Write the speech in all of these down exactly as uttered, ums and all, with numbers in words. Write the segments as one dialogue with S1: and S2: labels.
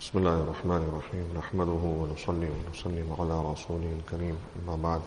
S1: بسم الله الرحمن الرحيم نحمده ونصلي ونسلم على رسوله الكريم أما بعد.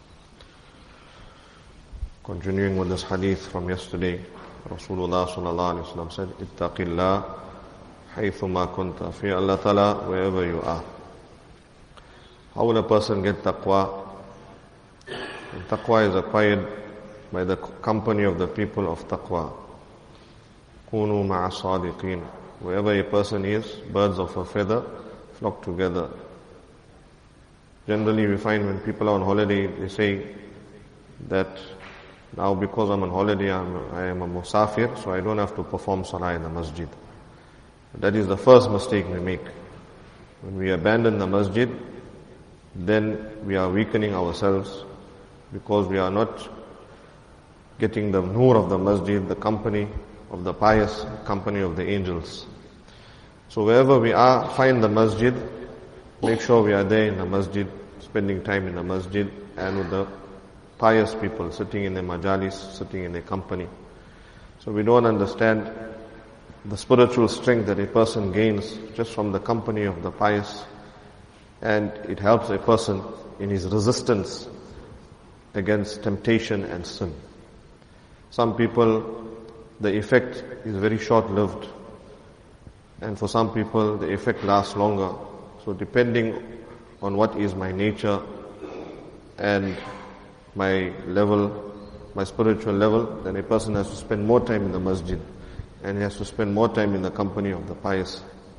S1: Continuing with this hadith from yesterday, Rasulullah sallallahu alaihi wasallam said, Ittaqillah haythuma kunta. Fear Allah Ta'ala wherever you are. How will a person get taqwa? And taqwa is acquired by the company of the people of taqwa. Kunu ma'a sadiqeen. Wherever a person is, birds of a feather flock together. Generally we find when people are on holiday, they say that now because I'm on holiday, I'm, I am a musafir, so I don't have to perform salah in the masjid. That is the first mistake we make. When we abandon the masjid, then we are weakening ourselves because we are not getting the nur of the masjid, the company of the pious, company of the angels. So wherever we are, find the masjid, make sure we are there in the masjid, spending time in the masjid and with the pious people, sitting in their majalis, sitting in their company. So we don't understand the spiritual strength that a person gains just from the company of the pious, and it helps a person in his resistance against temptation and sin. Some people, the effect is very short-lived, and for some people the effect lasts longer. So depending on what is my nature and my level, my spiritual level, then a person has to spend more time in the masjid and he has to spend more time in the company of the pious.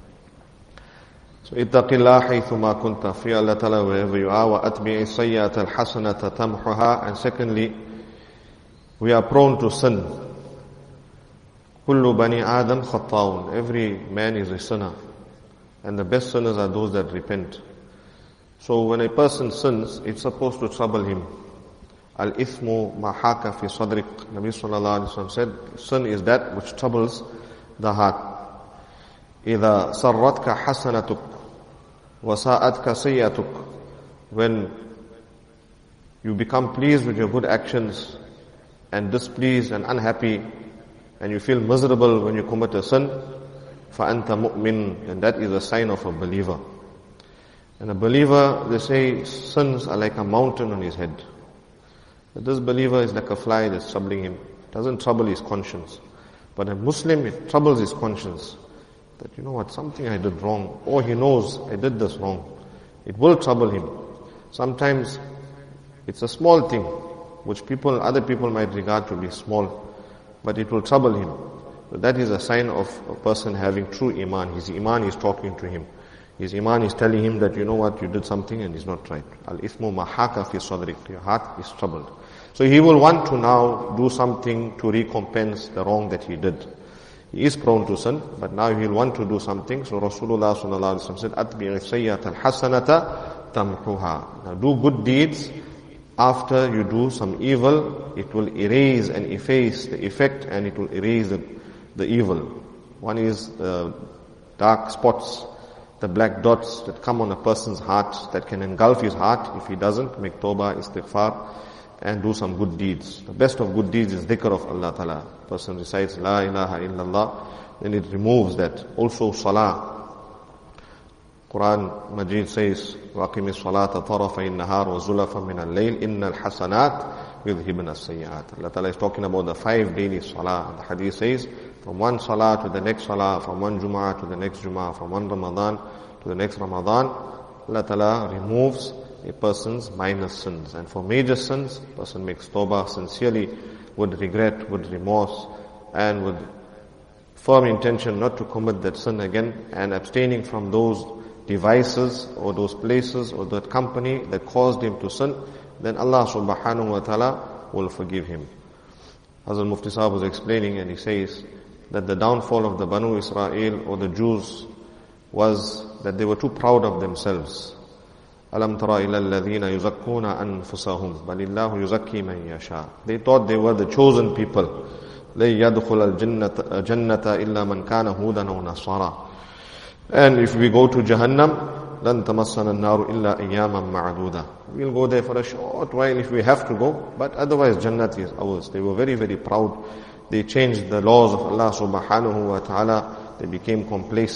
S1: So ittaqillah haythuma kunta. Fear Allah Ta'ala wherever you are. Wa atbi'i sayyata al-hasanata tamhuha. And secondly, we are prone to sin. Kullu bani Adam khatta'un. Every man is a sinner. And the best sinners are those that repent. So when a person sins, it's supposed to trouble him. Al-ithmu ma haka fi sadrik. Nabi sallallahu alaihi wasallam said, sin is that which troubles the heart. إِذَا سَرَّتْكَ حَسَنَتُكَ وَسَاءَتْكَ سَيَّتُكَ. When you become pleased with your good actions and displeased and unhappy, and you feel miserable when you commit a sin, فَأَنْتَ مُؤْمِنٌ. And that is a sign of a believer. And a believer, they say, sins are like a mountain on his head. But this believer is like a fly that's troubling him. It doesn't trouble his conscience. But a Muslim, it troubles his conscience. That, you know what, something I did wrong. Or he knows I did this wrong. It will trouble him. Sometimes it's a small thing, which people, other people might regard to be small, but it will trouble him. So that is a sign of a person having true iman. His iman is talking to him. His iman is telling him that, you know what, you did something and it's not right. Al-ithmu mahaka fi sadrik. Your heart is troubled. So he will want to now do something to recompense the wrong that he did. He is prone to sin, but now he will want to do something. So Rasulullah sallallahu alaihi wasallam said, "Atbi'i sayyata al-hasanata tamhuha." Now do good deeds. After you do some evil, it will erase and efface the effect, and it will erase the, the evil. One is the dark spots, the black dots that come on a person's heart, that can engulf his heart. If he doesn't, make tawbah, istighfar, and do some good deeds. The best of good deeds is dhikr of Allah Ta'ala. Person recites La ilaha illallah, then it removes that. Also salah. Quran Majid says, وَأَقِمِ الصَّلَاةَ طَرَفَيِ النَّهَارِ وَزُلَفًا مِنَ اللَّيْلِ إِنَّ الْحَسَنَاتِ يُذْهِبْنَ السَّيِّئَاتِ. Allah Ta'ala is talking about the five daily salah. The hadith says, from one salah to the next salah, from one Jum'ah to the next Jum'ah, from one Ramadan to the next Ramadan, Allah Ta'ala removes a person's minor sins. And for major sins, a person makes tawbah sincerely, with regret, with remorse, and with firm intention not to commit that sin again, and abstaining from those devices or those places or that company that caused him to sin, then Allah subhanahu wa ta'ala will forgive him. Hazrat Mufti Sahib was explaining, and he says that the downfall of the Banu Israel or the Jews was that they were too proud of themselves. Alam tara ila alladhina yuzakkuna anfusahum balillahu yuzakki man yasha. They thought they were the chosen people. La yadkhul al jannata illa man kana hudan aw nasara. And if we go to Jahannam, lan tamassana an-nar illa ayyaman ma'duda. We'll go there for a short while if we have to go, but otherwise Jannat is ours. They were very, very proud. They changed the laws of Allah subhanahu wa ta'ala. They became complacent.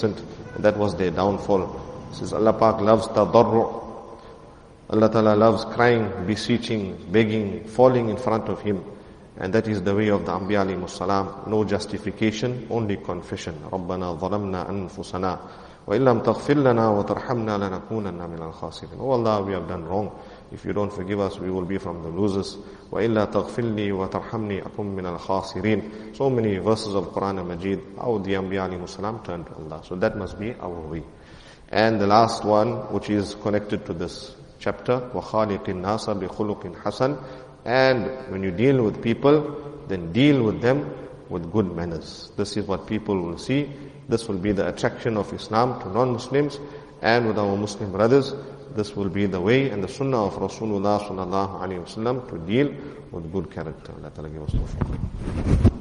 S1: And that was their downfall. It says Allah Pak loves tadarru'. Allah Ta'ala loves crying, beseeching, begging, falling in front of Him. And that is the way of the Anbiya alayhimu salam. No justification, only confession. رَبَّنَا ظَلَمْنَا أَنفُسَنَا وَإِن لَمْ تَغْفِرْ لَنَا وَتَرْحَمْنَا لَنَكُونَنَّ مِنَ الْخَاسِرِينَ. Oh Allah, we have done wrong. If you don't forgive us, we will be from the losers. وَإِلَّا تَغْفِرْ لِي وَتَرْحَمْنِي أَكُن مِنَ الْخَاسِرِينَ. So many verses of Quran and Majid, how the Anbiya alayhimu salam turned to Allah. So that must be our way. And the last one, which is connected to this chapter, وَخَالِقِ النَّاسَ بِخُلُقٍ حَسَنٍ. And when you deal with people, then deal with them with good manners. This is what people will see. This will be the attraction of Islam to non-Muslims, and with our Muslim brothers, this will be the way and the sunnah of Rasulullah sallallahu alaihi wasallam to deal with good character. Allah Ta'ala give us tawfiq.